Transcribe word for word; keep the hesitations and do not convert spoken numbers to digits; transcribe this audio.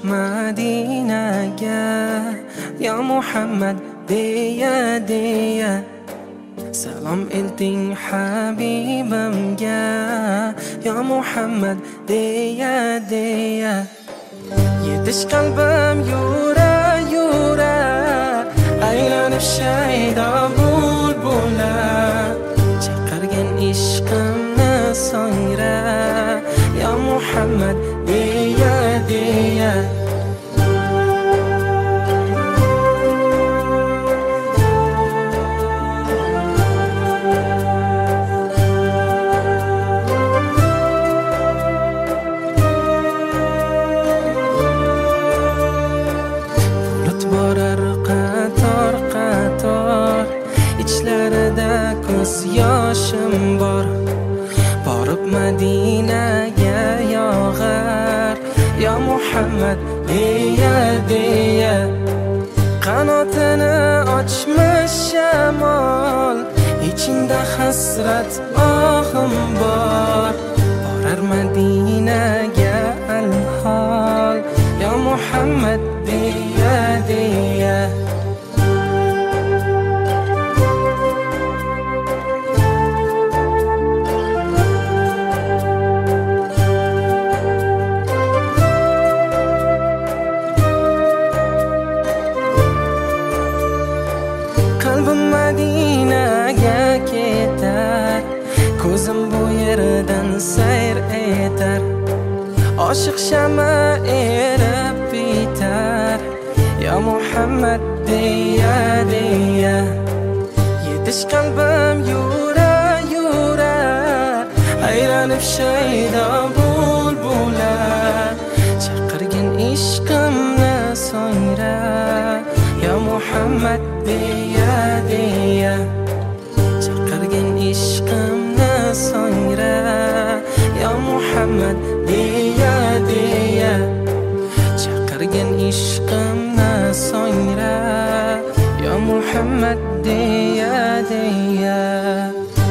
Madinaga ya Muhammad deya deya Salom elting habibimga ya Muhammad deya deya Yetish qalbim yura yura aylanib shaydo bulbular chaqirgan ishqimni so'ngra ya Muhammad deya deya ko'z yoshim bor borib Madinaga yog'ar ya Muhammad deya deya qanotini ochmish shamol ichingda hasrat ohim bor borar Madinaga alhol ya Muhammad deya deya Qalbim Madinaga ketar ko'zim bu yerdan sayr etar oshiq shama erib bitar ya Muhammad deya deya yetish qalbim yura yura aylanib shaydo bulbular chaqirgan ishqimni so'ngra ya Muhammad deya deya chaqirgan ishqimni so'ngra ya Muhammad deya deya chaqirgan ishqimni so'ngra ya Muhammad deya deya